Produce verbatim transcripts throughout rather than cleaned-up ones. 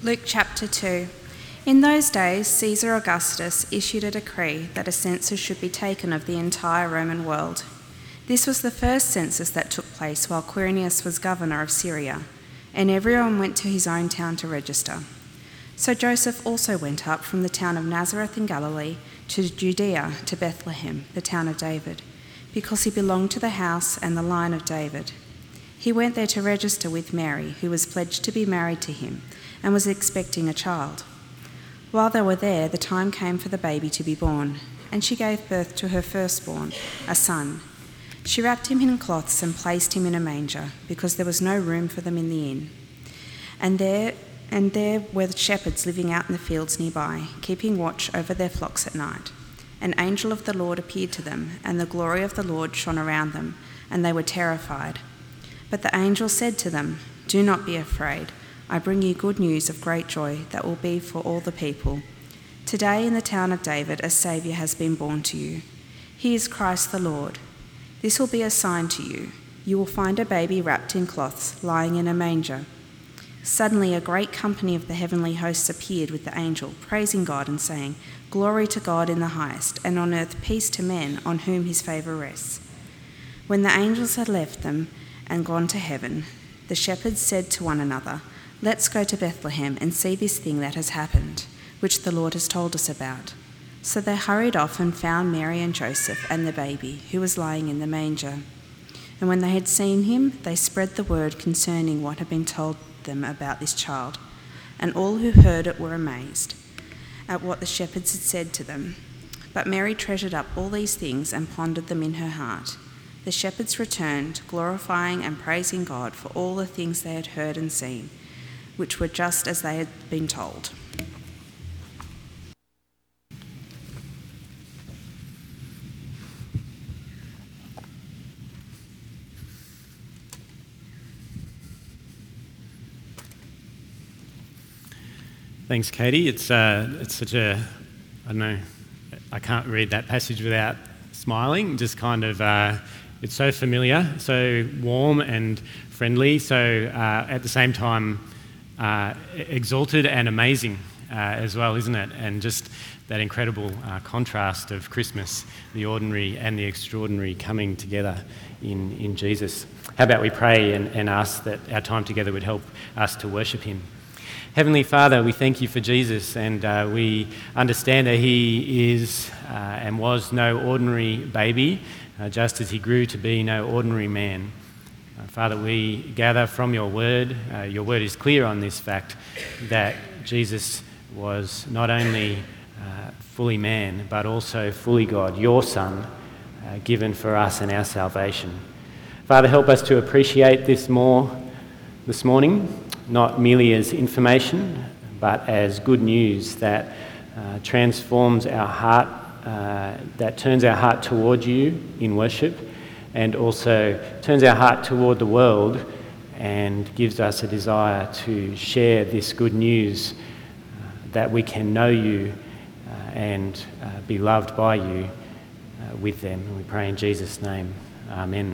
Luke chapter two. In those days, Caesar Augustus issued a decree that a census should be taken of the entire Roman world. This was the first census that took place while Quirinius was governor of Syria, and everyone went to his own town to register. So Joseph also went up from the town of Nazareth in Galilee to Judea, to Bethlehem, the town of David, because he belonged to the house and the line of David. He went there to register with Mary, who was pledged to be married to him and was expecting a child. While they were there, the time came for the baby to be born, and she gave birth to her firstborn, a son. She wrapped him in cloths and placed him in a manger, because there was no room for them in the inn. And there and there were shepherds living out in the fields nearby, keeping watch over their flocks at night. An angel of the Lord appeared to them, and the glory of the Lord shone around them, and they were terrified. But the angel said to them, "Do not be afraid. I bring you good news of great joy that will be for all the people. Today in the town of David a Saviour has been born to you. He is Christ the Lord. This will be a sign to you. You will find a baby wrapped in cloths, lying in a manger." Suddenly a great company of the heavenly hosts appeared with the angel, praising God and saying, "Glory to God in the highest, and on earth peace to men on whom his favour rests." When the angels had left them and gone to heaven, the shepherds said to one another, "Let's go to Bethlehem and see this thing that has happened, which the Lord has told us about." So they hurried off and found Mary and Joseph and the baby, who was lying in the manger. And when they had seen him, they spread the word concerning what had been told them about this child. And all who heard it were amazed at what the shepherds had said to them. But Mary treasured up all these things and pondered them in her heart. The shepherds returned, glorifying and praising God for all the things they had heard and seen, which were just as they had been told. Thanks, Katie. It's uh, it's such a, I don't know, I can't read that passage without smiling. Just kind of, uh, it's so familiar, so warm and friendly, so uh, at the same time, Uh, exalted and amazing uh, as well, isn't it? And just that incredible uh, contrast of Christmas, the ordinary and the extraordinary coming together in, in Jesus. How about we pray and, and ask that our time together would help us to worship him. Heavenly Father, we thank you for Jesus, and uh, we understand that he is uh, and was no ordinary baby, uh, just as he grew to be no ordinary man. Uh, Father, we gather from your word. Uh, your word is clear on this fact that Jesus was not only uh, fully man, but also fully God, your Son, uh, given for us and our salvation. Father, help us to appreciate this more this morning, not merely as information, but as good news that uh, transforms our heart, uh, that turns our heart toward you in worship, and also turns our heart toward the world and gives us a desire to share this good news uh, that we can know you uh, and uh, be loved by you uh, with them. And we pray in Jesus' name. Amen.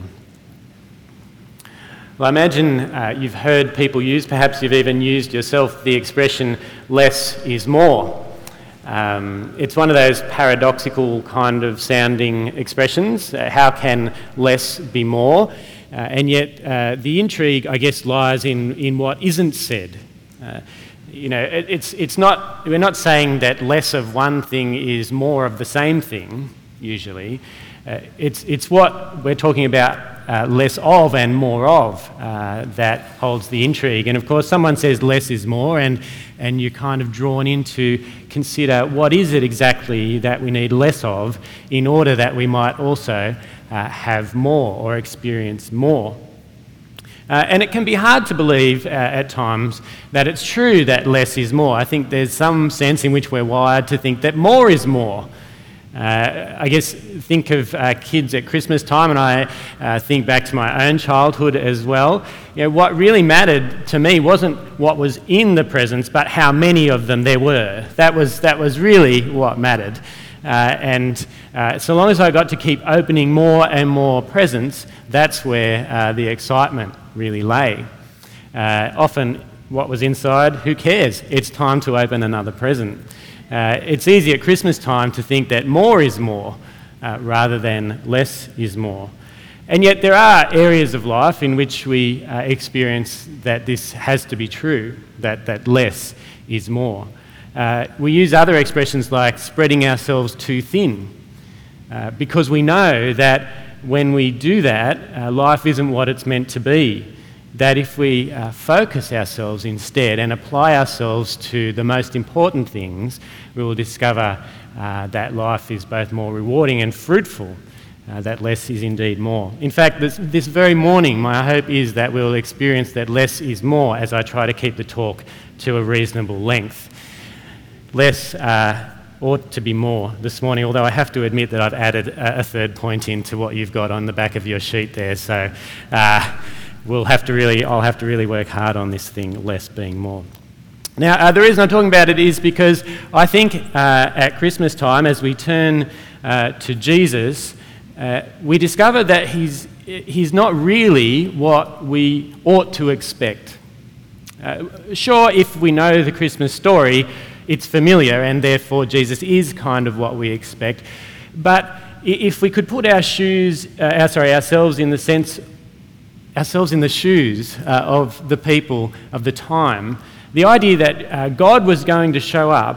Well, I imagine uh, you've heard people use, perhaps you've even used yourself, the expression, less is more. Um, it's one of those paradoxical kind of sounding expressions. Uh, how can less be more? Uh, and yet uh, the intrigue, I guess, lies in, in what isn't said. Uh, you know, it, it's it's not. We're not saying that less of one thing is more of the same thing. Usually, uh, it's it's what we're talking about. Uh, less of and more of uh, that holds the intrigue. And of course, someone says less is more, and and you're kind of drawn in to consider what is it exactly that we need less of in order that we might also uh, have more or experience more. Uh, and it can be hard to believe uh, at times that it's true that less is more. I think there's some sense in which we're wired to think that more is more. Uh, I guess think of uh, kids at Christmas time, and I uh, think back to my own childhood as well. You know, what really mattered to me wasn't what was in the presents, but how many of them there were. That was that was really what mattered. Uh, and uh, so long as I got to keep opening more and more presents, that's where uh, the excitement really lay. Uh, often what was inside, who cares? It's time to open another present. Uh, it's easy at Christmas time to think that more is more uh, rather than less is more. And yet there are areas of life in which we uh, experience that this has to be true, that, that less is more. Uh, we use other expressions like spreading ourselves too thin, uh, because we know that when we do that, uh, life isn't what it's meant to be. That if we uh, focus ourselves instead and apply ourselves to the most important things, we will discover uh, that life is both more rewarding and fruitful, uh, that less is indeed more. In fact, this, this very morning, my hope is that we'll experience that less is more as I try to keep the talk to a reasonable length. Less uh, ought to be more this morning, although I have to admit that I've added a, a third point into what you've got on the back of your sheet there, so uh, we'll have to really, I'll have to really work hard on this thing, less being more. Now, uh, the reason I'm talking about it is because I think uh, at Christmas time, as we turn uh, to Jesus, uh, we discover that he's, he's not really what we ought to expect. Uh, sure, if we know the Christmas story, it's familiar, and therefore Jesus is kind of what we expect. But if we could put our shoes, uh, our, sorry, ourselves in the sense, ourselves in the shoes uh, of the people of the time, the idea that uh, God was going to show up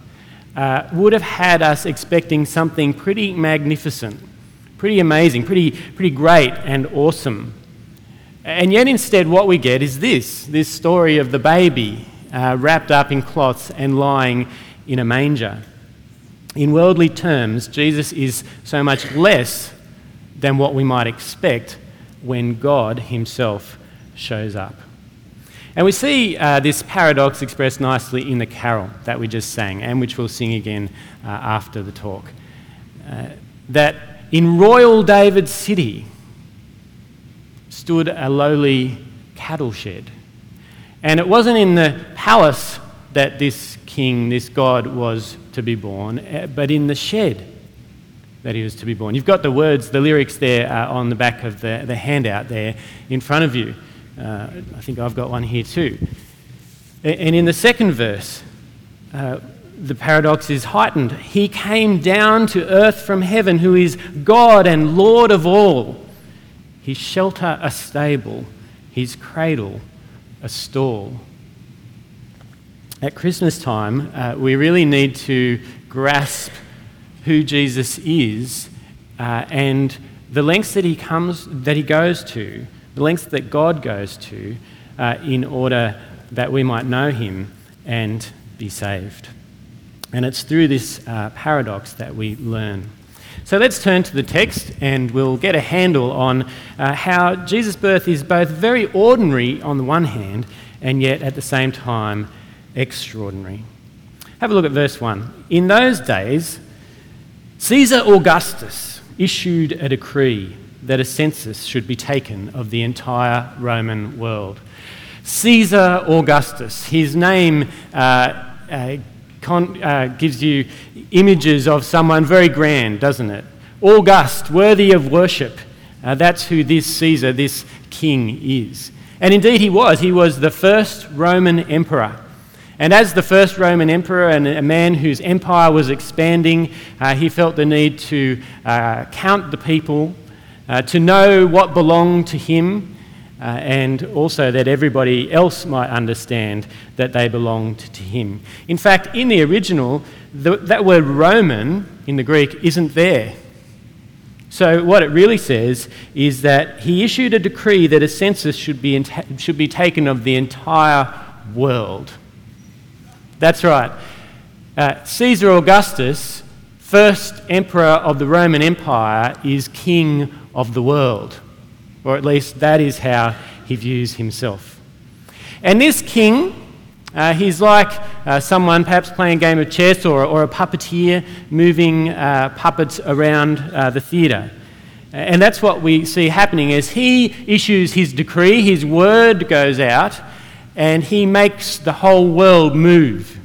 uh, would have had us expecting something pretty magnificent, pretty amazing, pretty, pretty great and awesome. And yet instead what we get is this, this story of the baby uh, wrapped up in cloths and lying in a manger. In worldly terms, Jesus is so much less than what we might expect when God himself shows up. And we see uh, this paradox expressed nicely in the carol that we just sang, and which we'll sing again uh, after the talk. Uh, that in royal David's city stood a lowly cattle shed. And it wasn't in the palace that this king, this God, was to be born, but in the shed that he was to be born. You've got the words, the lyrics there uh, on the back of the, the handout there in front of you. Uh, I think I've got one here too. And in the second verse, uh, the paradox is heightened. He came down to earth from heaven, who is God and Lord of all. His shelter a stable, his cradle a stall. At Christmas time, uh, we really need to grasp who Jesus is uh, and the lengths that he comes, that he goes to, the lengths that God goes to uh, in order that we might know him and be saved. And it's through this uh, paradox that we learn. So let's turn to the text and we'll get a handle on uh, how Jesus' birth is both very ordinary on the one hand and yet at the same time extraordinary. Have a look at verse one. In those days, Caesar Augustus issued a decree that a census should be taken of the entire Roman world. Caesar Augustus, his name uh, uh, con- uh, gives you images of someone very grand, doesn't it? August, worthy of worship. Uh, that's who this Caesar, this king is. And indeed he was. He was the first Roman emperor. And as the first Roman emperor and a man whose empire was expanding, uh, he felt the need to uh, count the people, uh, to know what belonged to him, uh, and also that everybody else might understand that they belonged to him. In fact, in the original, the, that word Roman in the Greek isn't there. So what it really says is that he issued a decree that a census should be, in- should be taken of the entire world. That's right. Uh, Caesar Augustus, first emperor of the Roman Empire, is king of the world. Or at least that is how he views himself. And this king, uh, he's like uh, someone perhaps playing a game of chess or, or a puppeteer moving uh, puppets around uh, the theatre. And that's what we see happening as he issues his decree, his word goes out, and he makes the whole world move.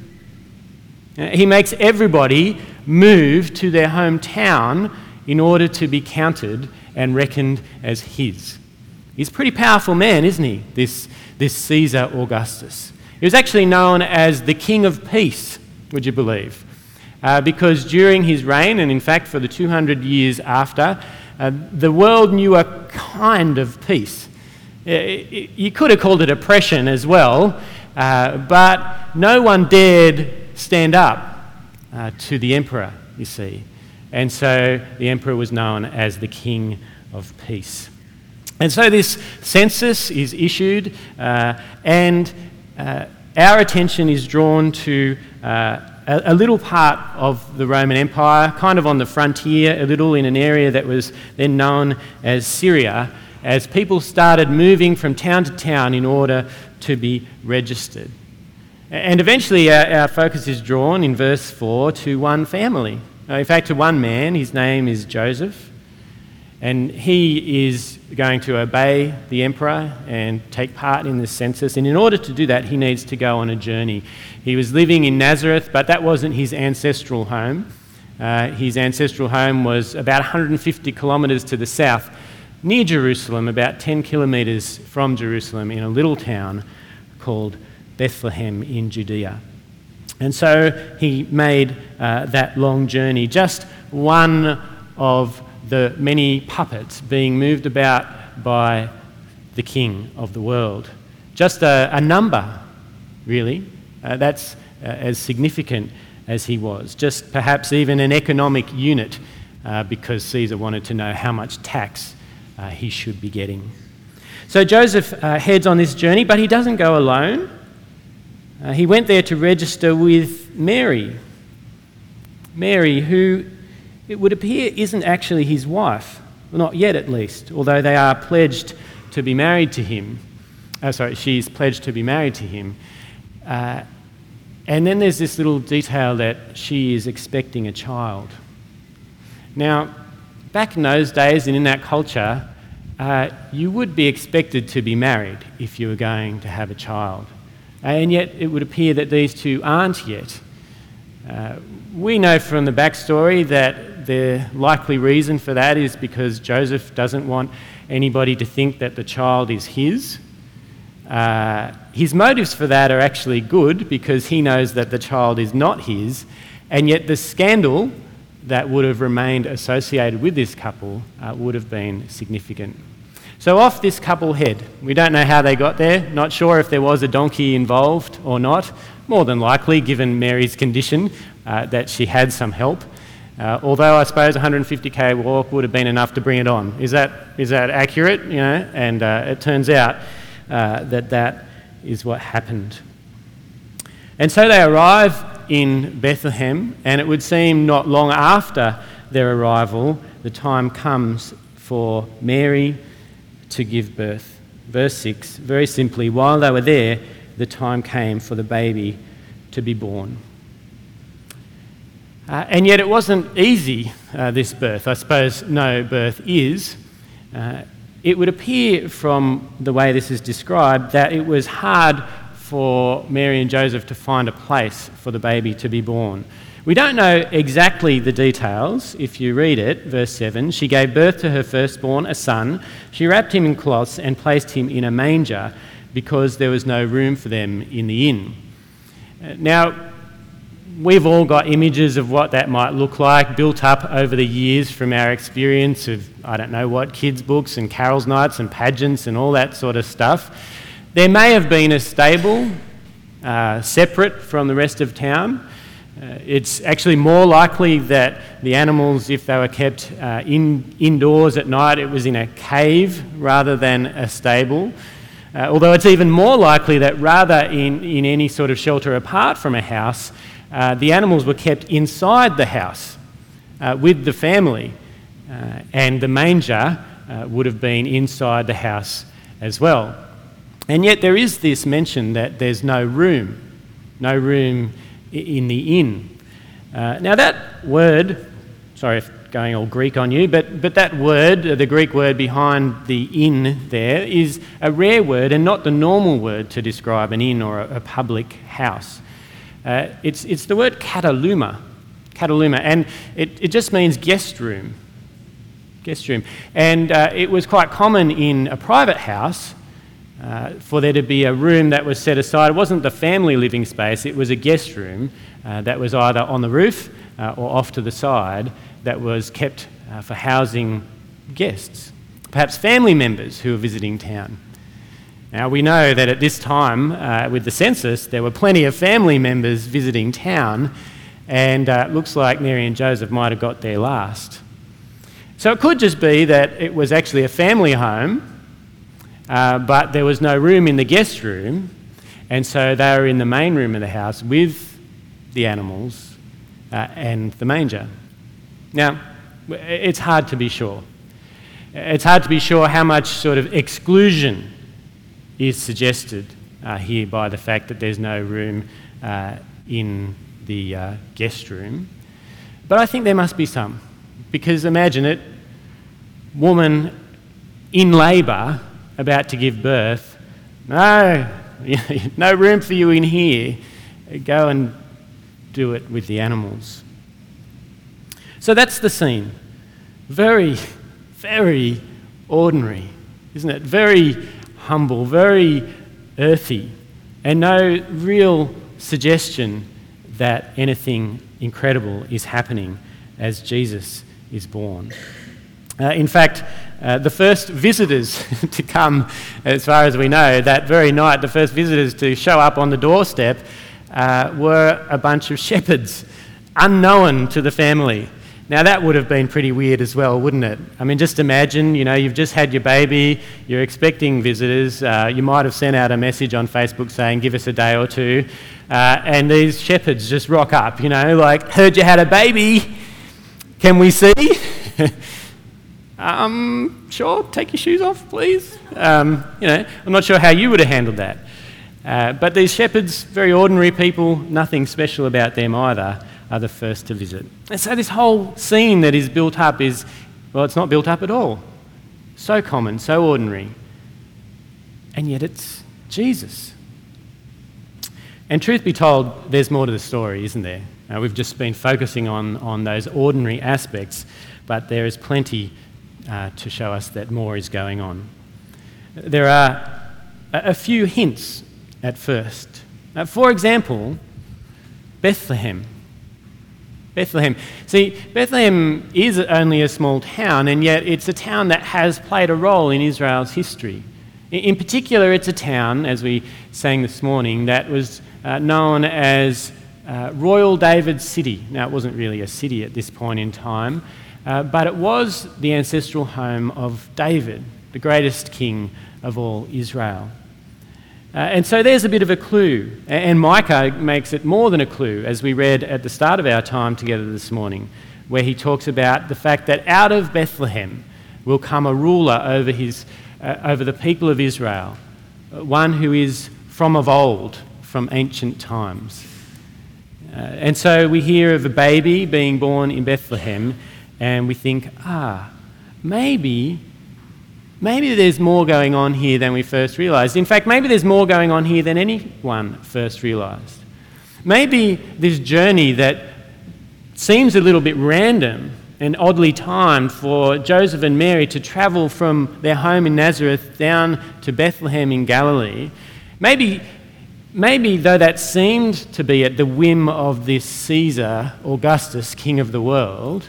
He makes everybody move to their hometown in order to be counted and reckoned as his. He's a pretty powerful man, isn't he, this, this Caesar Augustus? He was actually known as the King of Peace, would you believe? Uh, because during his reign, and in fact for the two hundred years after, uh, the world knew a kind of peace. You could have called it oppression as well, uh, but no one dared stand up uh, to the emperor, you see. And so the emperor was known as the King of Peace. And so this census is issued, uh, and uh, our attention is drawn to uh, a, a little part of the Roman Empire, kind of on the frontier, a little in an area that was then known as Syria, as people started moving from town to town in order to be registered. And eventually our, our focus is drawn in verse four to one family. In fact, to one man. His name is Joseph, and he is going to obey the emperor and take part in the census. And in order to do that, he needs to go on a journey. He was living in Nazareth, but that wasn't his ancestral home. Uh, his ancestral home was about one hundred fifty kilometres to the south, near Jerusalem, about ten kilometres from Jerusalem, in a little town called Bethlehem in Judea. And so he made uh, that long journey, just one of the many puppets being moved about by the King of the world. Just a, a number, really. Uh, that's uh, as significant as he was. Just perhaps even an economic unit, uh, because Caesar wanted to know how much tax uh, he should be getting. So Joseph uh, heads on this journey, but he doesn't go alone. Uh, he went there to register with Mary. Mary, who it would appear isn't actually his wife. Well, not yet at least, although they are pledged to be married to him. Oh, sorry, she's pledged to be married to him. Uh, and then there's this little detail that she is expecting a child. Now, back in those days and in that culture, uh, you would be expected to be married if you were going to have a child. And yet it would appear that these two aren't yet. Uh, we know from the backstory that the likely reason for that is because Joseph doesn't want anybody to think that the child is his. Uh, his motives for that are actually good, because he knows that the child is not his, and yet the scandal that would have remained associated with this couple uh, would have been significant. So off this couple head. We don't know how they got there, not sure if there was a donkey involved or not. More than likely, given Mary's condition, uh, that she had some help. Uh, although I suppose one hundred fifty k walk would have been enough to bring it on. Is that is that accurate? You know, and uh, it turns out uh, that that is what happened. And so they arrive in Bethlehem, and it would seem not long after their arrival, the time comes for Mary to give birth. Verse six, very simply, while they were there, the time came for the baby to be born. Uh, and yet it wasn't easy, uh, this birth. I suppose no birth is. Uh, it would appear from the way this is described that it was hard for Mary and Joseph to find a place for the baby to be born. We don't know exactly the details. If you read it, verse seven, she gave birth to her firstborn, a son. She wrapped him in cloths and placed him in a manger because there was no room for them in the inn. Now, we've all got images of what that might look like, built up over the years from our experience of, I don't know what, kids' books and carols nights and pageants and all that sort of stuff. There may have been a stable uh, separate from the rest of town. Uh, it's actually more likely that the animals, if they were kept uh, in, indoors at night, it was in a cave rather than a stable. Uh, although it's even more likely that rather in, in any sort of shelter apart from a house, uh, the animals were kept inside the house uh, with the family. Uh, and the manger uh, would have been inside the house as well. And yet there is this mention that there's no room, no room in the inn. Uh, now that word, sorry if going all Greek on you, but, but that word, the Greek word behind the inn there, is a rare word and not the normal word to describe an inn or a, a public house. Uh, it's, it's the word kataluma, kataluma, and it, it just means guest room, guest room. And uh, it was quite common in a private house uh, for there to be a room that was set aside. It wasn't the family living space, it was a guest room uh, that was either on the roof uh, or off to the side that was kept uh, for housing guests, perhaps family members who were visiting town. Now, we know that at this time, uh, with the census, there were plenty of family members visiting town, and uh, it looks like Mary and Joseph might have got there last. So it could just be that it was actually a family home, uh, but there was no room in the guest room, and so they were in the main room of the house with the animals uh, and the manger. Now, it's hard to be sure. It's hard to be sure how much sort of exclusion is suggested uh, here by the fact that there's no room uh, in the uh, guest room. But I think there must be some, because imagine it, woman in labour about to give birth, no, no room for you in here, go and do it with the animals. So that's the scene. Very, very ordinary, isn't it? Very humble, very earthy, and no real suggestion that anything incredible is happening as Jesus is born. Uh, in fact, uh, the first visitors to come, as far as we know, that very night, the first visitors to show up on the doorstep uh, were a bunch of shepherds, unknown to the family. Now, that would have been pretty weird as well, wouldn't it? I mean, just imagine, you know, you've just had your baby, you're expecting visitors, uh, you might have sent out a message on Facebook saying, give us a day or two, uh, and these shepherds just rock up, you know, like, heard you had a baby, can we see? um, sure, take your shoes off, please. Um, you know, I'm not sure how you would have handled that. Uh, but these shepherds, very ordinary people, nothing special about them either, are the first to visit. And so this whole scene that is built up is, well, it's not built up at all. So common, so ordinary. And yet it's Jesus. And truth be told, there's more to the story, isn't there? Uh, we've just been focusing on, on those ordinary aspects, but there is plenty uh, to show us that more is going on. There are a, a few hints at first. Uh, for example, Bethlehem. Bethlehem. See, Bethlehem is only a small town, and yet it's a town that has played a role in Israel's history. In particular, it's a town, as we sang this morning, that was uh, known as uh, Royal David's City. Now, it wasn't really a city at this point in time, uh, but it was the ancestral home of David, the greatest king of all Israel. Uh, and so there's a bit of a clue, and Micah makes it more than a clue, as we read at the start of our time together this morning, where he talks about the fact that out of Bethlehem will come a ruler over his, uh, over the people of Israel, one who is from of old, from ancient times. Uh, and so we hear of a baby being born in Bethlehem, and we think, ah, maybe... Maybe there's more going on here than we first realised. In fact, maybe there's more going on here than anyone first realised. Maybe this journey that seems a little bit random and oddly timed for Joseph and Mary to travel from their home in Nazareth down to Bethlehem in Galilee, maybe, maybe though that seemed to be at the whim of this Caesar Augustus, king of the world,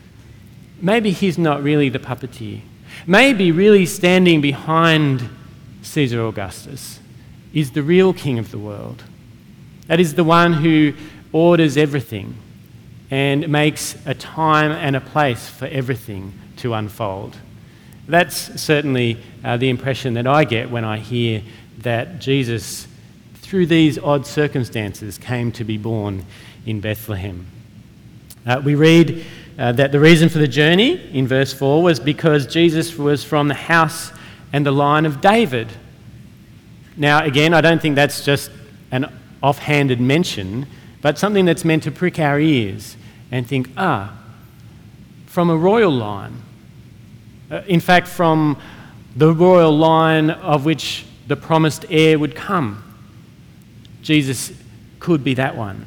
maybe he's not really the puppeteer. Maybe really standing behind Caesar Augustus is the real king of the world. That is the one who orders everything and makes a time and a place for everything to unfold. That's certainly uh, the impression that I get when I hear that Jesus, through these odd circumstances, came to be born in Bethlehem. Uh, we read Uh, that the reason for the journey, in verse four, was because Jesus was from the house and the line of David. Now, again, I don't think that's just an offhanded mention, but something that's meant to prick our ears and think, ah, from a royal line. Uh, in fact, from the royal line of which the promised heir would come. Jesus could be that one.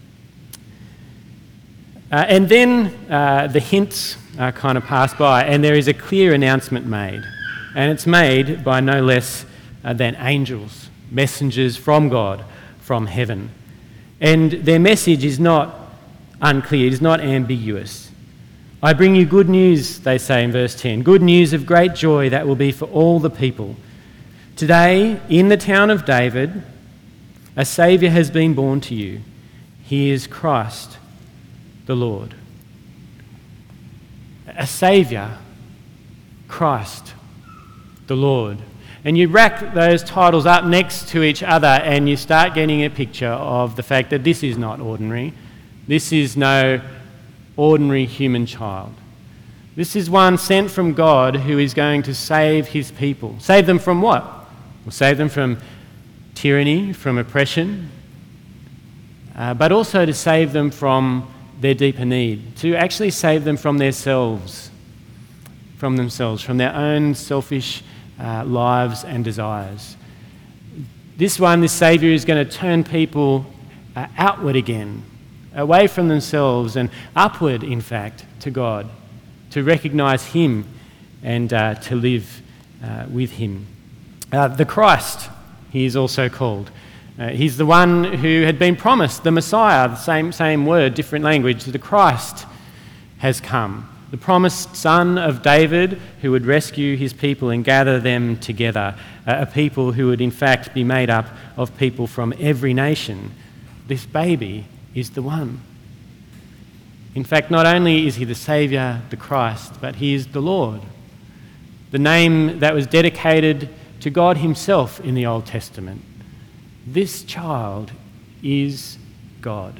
Uh, and then uh, the hints uh, kind of pass by, and there is a clear announcement made. And it's made by no less uh, than angels, messengers from God, from heaven. And their message is not unclear, it is not ambiguous. I bring you good news, they say in verse ten, good news of great joy that will be for all the people. Today, in the town of David, a Saviour has been born to you. He is Christ the Lord. A Saviour, Christ the Lord. And you rack those titles up next to each other and you start getting a picture of the fact that this is not ordinary. This is no ordinary human child. This is one sent from God who is going to save his people. Save them from what? Well, save them from tyranny, from oppression, uh, but also to save them from their deeper need, to actually save them from themselves, from themselves, from their own selfish uh, lives and desires. This one, this Saviour, is going to turn people uh, outward again, away from themselves and upward, in fact, to God, to recognise him and uh, to live uh, with him. Uh, the Christ, he is also called. Uh, he's the one who had been promised, the Messiah, the same, same word, different language. The Christ has come, the promised son of David who would rescue his people and gather them together, uh, a people who would in fact be made up of people from every nation. This baby is the one. In fact, not only is he the Saviour, the Christ, but he is the Lord, the name that was dedicated to God himself in the Old Testament. This child is God.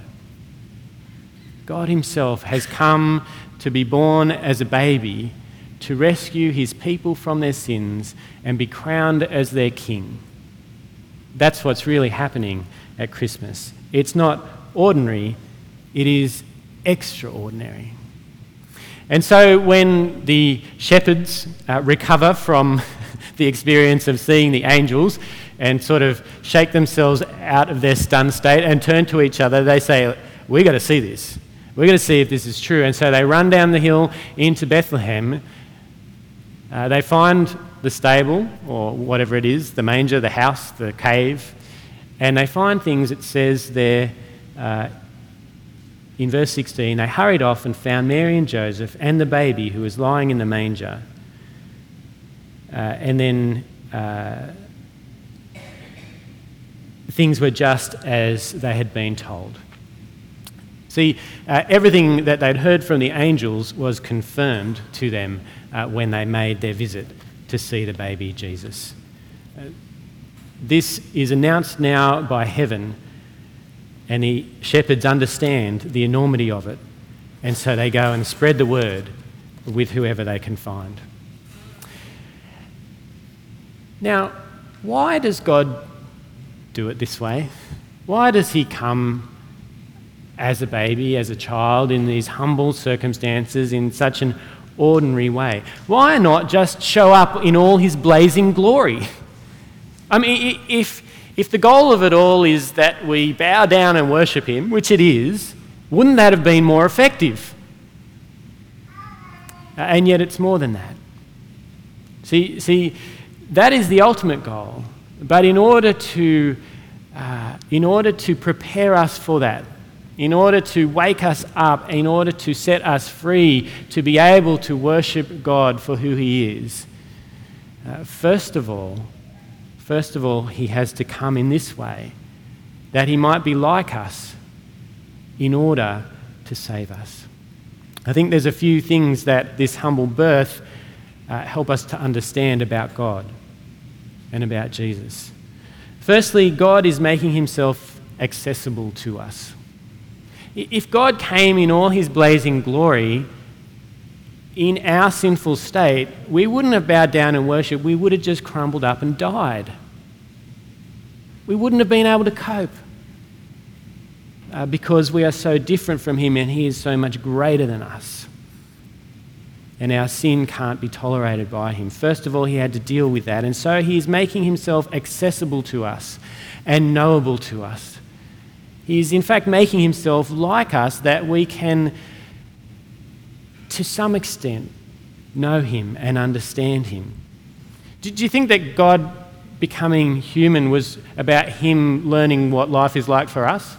God himself has come to be born as a baby to rescue his people from their sins and be crowned as their king. That's what's really happening at Christmas. It's not ordinary, it is extraordinary. And so when the shepherds uh, recover from the experience of seeing the angels and sort of shake themselves out of their stunned state and turn to each other, they say, we got to see this. We're going to see if this is true. And so they run down the hill into Bethlehem. Uh, they find the stable, or whatever it is, the manger, the house, the cave, and they find things, it says there uh, in verse sixteen, they hurried off and found Mary and Joseph and the baby who was lying in the manger. Uh, and then uh, things were just as they had been told. See, uh, everything that they'd heard from the angels was confirmed to them uh, when they made their visit to see the baby Jesus. Uh, this is announced now by heaven, and the shepherds understand the enormity of it, and so they go and spread the word with whoever they can find. Now, why does God do it this way? Why does he come as a baby, as a child, in these humble circumstances, in such an ordinary way? Why not just show up in all his blazing glory? I mean, if, if the goal of it all is that we bow down and worship him, which it is, wouldn't that have been more effective? And yet it's more than that. See, see, that is the ultimate goal. But in order to, uh, in order to prepare us for that, in order to wake us up, in order to set us free to be able to worship God for who he is, uh, first of all, first of all, he has to come in this way, that he might be like us in order to save us. I think there's a few things that this humble birth uh, help us to understand about God and about Jesus. Firstly, God is making himself accessible to us. If God came in all his blazing glory in our sinful state, we wouldn't have bowed down and worshipped, we would have just crumbled up and died. We wouldn't have been able to cope uh, because we are so different from him and he is so much greater than us. And our sin can't be tolerated by him. First of all, he had to deal with that. And so he is making himself accessible to us and knowable to us. He is in fact making himself like us, that we can, to some extent, know him and understand him. Do you think that God becoming human was about him learning what life is like for us?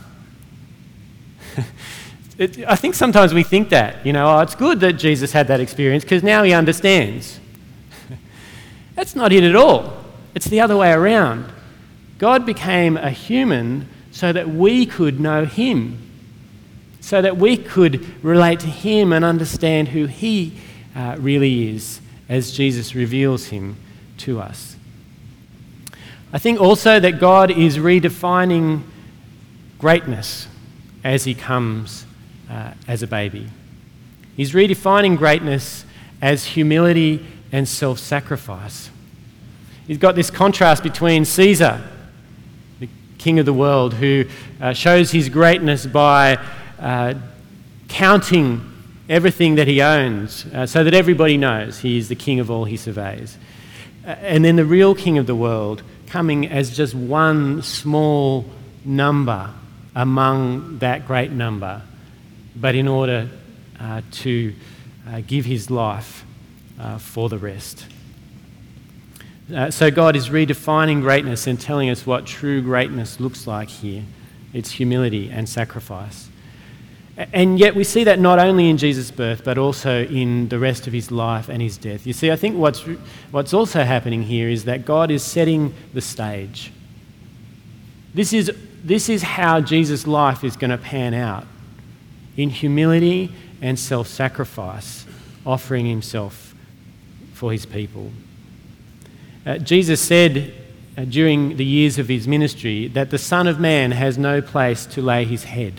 it, I think sometimes we think that, you know, oh, it's good that Jesus had that experience because now he understands. That's not it at all. It's the other way around. God became a human so that we could know him, so that we could relate to him and understand who he uh, really is as Jesus reveals him to us. I think also that God is redefining greatness as he comes uh, as a baby. He's redefining greatness as humility and self-sacrifice. He's got this contrast between Caesar, the king of the world, who uh, shows his greatness by uh, counting everything that he owns uh, so that everybody knows he is the king of all he surveys. Uh, and then the real king of the world coming as just one small number among that great number, but in order uh, to uh, give his life uh, for the rest. Uh, so God is redefining greatness and telling us what true greatness looks like here. It's humility and sacrifice. And yet we see that not only in Jesus' birth, but also in the rest of his life and his death. You see, I think what's, what's also happening here is that God is setting the stage. This is, this is how Jesus' life is going to pan out, in humility and self-sacrifice, offering himself for his people. Uh, Jesus said uh, during the years of his ministry that the Son of Man has no place to lay his head.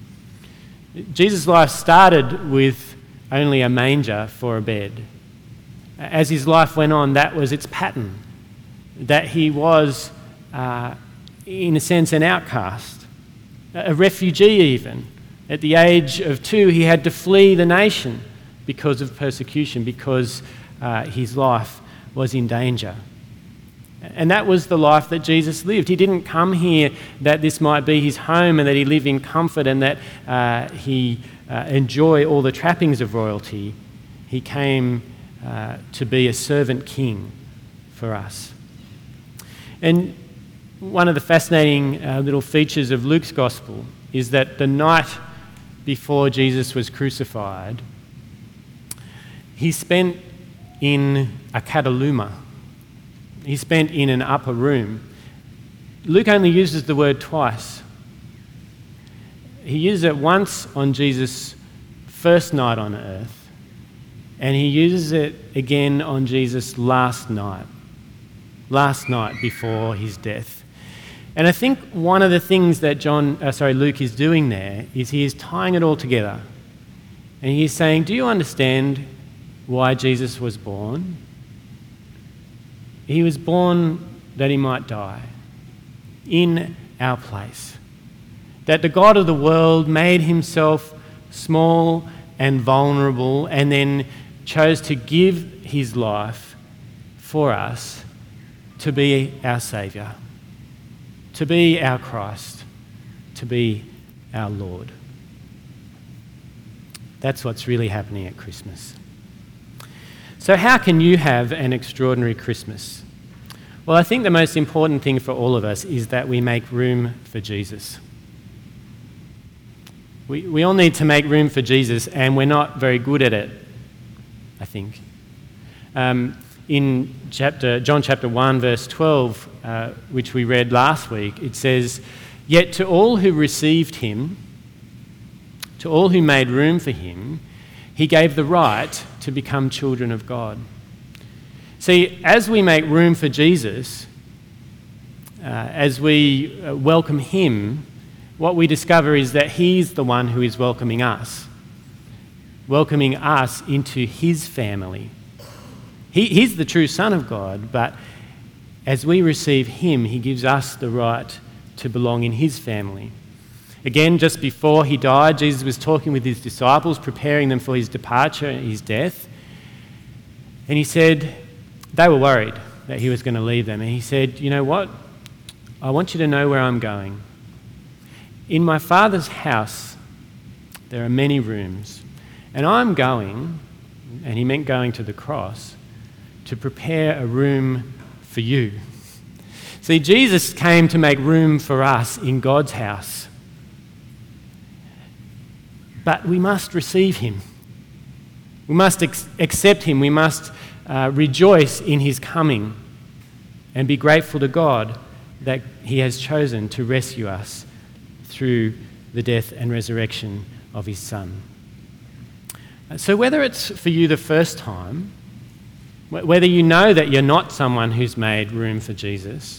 Jesus' life started with only a manger for a bed. As his life went on, that was its pattern, that he was, uh, in a sense, an outcast, a refugee even. At the age of two, he had to flee the nation because of persecution, because uh, his life was in danger. And that was the life that Jesus lived. He didn't come here that this might be his home and that he live in comfort and that uh, he uh, enjoy all the trappings of royalty. He came uh, to be a servant king for us. And one of the fascinating uh, little features of Luke's gospel is that the night before Jesus was crucified, he spent in a kataluma. He spent in an upper room. Luke only uses the word twice. He uses it once on Jesus' first night on earth, and he uses it again on Jesus' last night, last night before his death. And I think one of the things that John, uh, sorry, Luke is doing there is he is tying it all together. And he's saying, do you understand why Jesus was born? He was born that he might die in our place. That the God of the world made himself small and vulnerable and then chose to give his life for us to be our Saviour, to be our Christ, to be our Lord. That's what's really happening at Christmas. So how can you have an extraordinary Christmas? Well, I think the most important thing for all of us is that we make room for Jesus. We, we all need to make room for Jesus, and we're not very good at it, I think. Um, in chapter John chapter one, verse twelve, uh, which we read last week, it says, "Yet to all who received him, to all who made room for him, he gave the right to become children of God." See, as we make room for Jesus, uh, as we uh, welcome him, what we discover is that he's the one who is welcoming us, welcoming us into his family. He, he's the true Son of God, but as we receive him, he gives us the right to belong in his family. Again, just before he died, Jesus was talking with his disciples, preparing them for his departure and his death. And he said, they were worried that he was going to leave them. And he said, you know what? I want you to know where I'm going. In my Father's house, there are many rooms. And I'm going, and he meant going to the cross, to prepare a room for you. See, Jesus came to make room for us in God's house. But we must receive him. We must ex- accept him. We must uh, rejoice in his coming and be grateful to God that he has chosen to rescue us through the death and resurrection of his Son. So whether it's for you the first time, whether you know that you're not someone who's made room for Jesus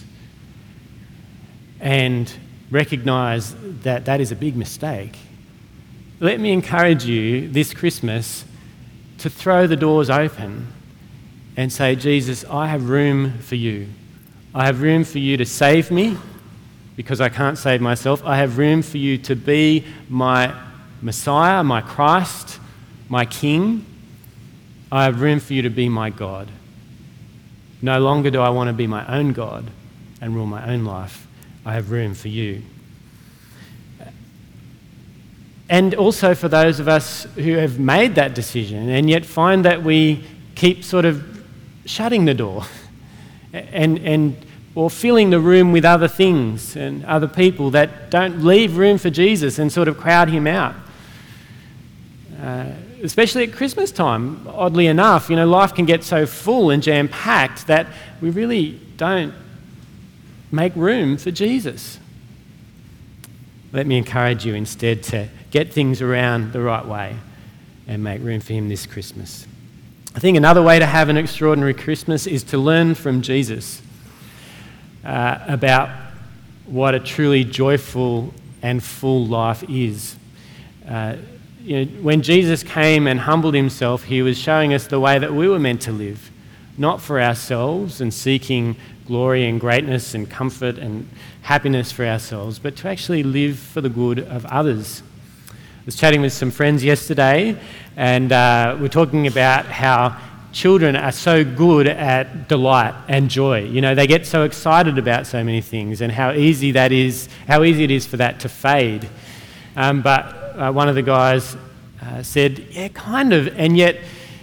and recognise that that is a big mistake, let me encourage you this Christmas to throw the doors open and say, Jesus, I have room for you. I have room for you to save me because I can't save myself. I have room for you to be my Messiah, my Christ, my King. I have room for you to be my God. No longer do I want to be my own God and rule my own life. I have room for you. And also for those of us who have made that decision and yet find that we keep sort of shutting the door and, and or filling the room with other things and other people that don't leave room for Jesus and sort of crowd him out. Uh, especially at Christmas time, oddly enough, you know, life can get so full and jam-packed that we really don't make room for Jesus. Let me encourage you instead to get things around the right way and make room for him this Christmas. I think another way to have an extraordinary Christmas is to learn from Jesus uh, about what a truly joyful and full life is. Uh, you know, when Jesus came and humbled himself, he was showing us the way that we were meant to live, not for ourselves and seeking glory and greatness and comfort and happiness for ourselves, but to actually live for the good of others. I was chatting with some friends yesterday, and uh, we're talking about how children are so good at delight and joy. You know, they get so excited about so many things, and how easy that is, how easy it is for that to fade. Um, but uh, one of the guys uh, said, "Yeah, kind of," and yet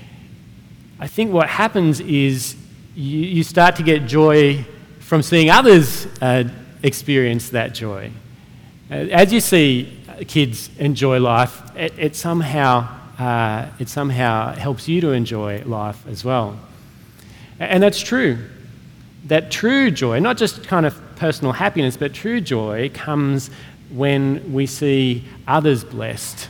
I think what happens is you, you start to get joy from seeing others uh, experience that joy. Uh, as you see kids enjoy life, it, it somehow uh, it somehow helps you to enjoy life as well. And that's true. That true joy, not just kind of personal happiness, but true joy comes when we see others blessed.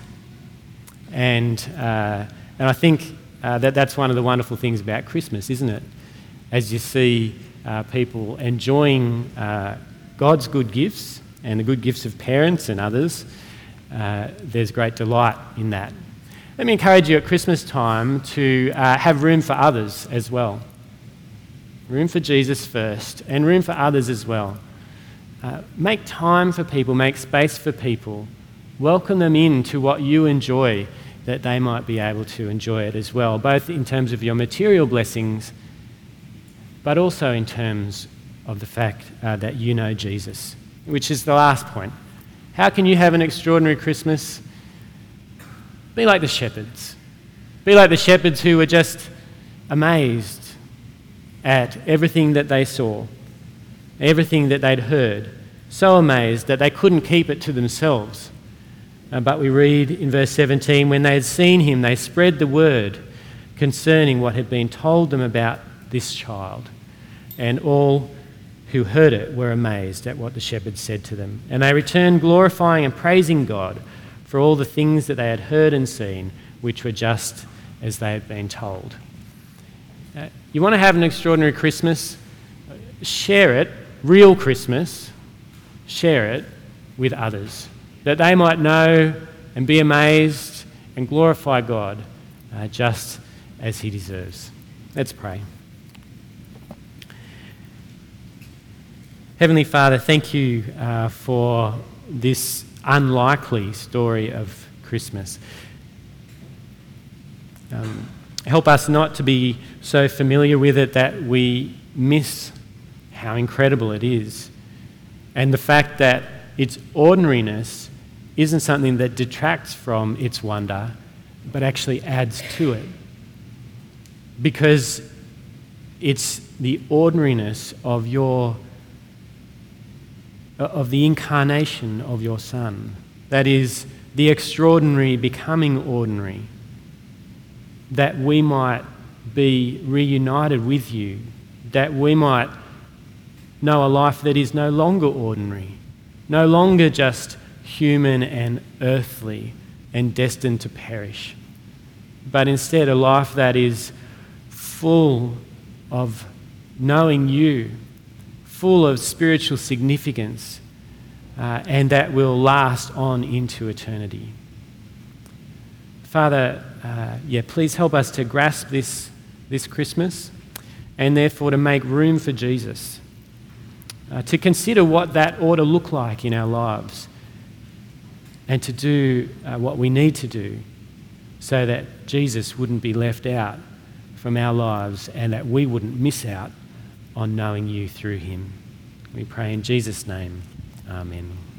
And uh, and I think uh, that that's one of the wonderful things about Christmas, isn't it? As you see uh, people enjoying uh, God's good gifts and the good gifts of parents and others, uh, there's great delight in that. Let me encourage you at Christmas time to uh, have room for others as well. Room for Jesus first, and room for others as well. Uh, make time for people, make space for people. Welcome them into what you enjoy, that they might be able to enjoy it as well, both in terms of your material blessings, but also in terms of the fact uh, that you know Jesus, which is the last point. How can you have an extraordinary Christmas? Be like the shepherds. Be like the shepherds who were just amazed at everything that they saw, everything that they'd heard, so amazed that they couldn't keep it to themselves. Uh, but we read in verse seventeen, when they had seen him, they spread the word concerning what had been told them about this child. And all who heard it were amazed at what the shepherds said to them. And they returned glorifying and praising God for all the things that they had heard and seen, which were just as they had been told. Uh, you want to have an extraordinary Christmas? Share it, real Christmas, share it with others, that they might know and be amazed and glorify God uh, just as he deserves. Let's pray. Heavenly Father, thank you uh, for this unlikely story of Christmas. Um, help us not to be so familiar with it that we miss how incredible it is, and the fact that its ordinariness isn't something that detracts from its wonder, but actually adds to it. Because it's the ordinariness of your of the incarnation of your Son. That is, the extraordinary becoming ordinary, that we might be reunited with you, that we might know a life that is no longer ordinary, no longer just human and earthly and destined to perish, but instead a life that is full of knowing you, full of spiritual significance, uh, and that will last on into eternity. Father, uh, yeah, please help us to grasp this this Christmas, and therefore to make room for Jesus, uh, to consider what that ought to look like in our lives, and to do uh, what we need to do so that Jesus wouldn't be left out from our lives and that we wouldn't miss out on knowing you through him. We pray in Jesus' name. Amen.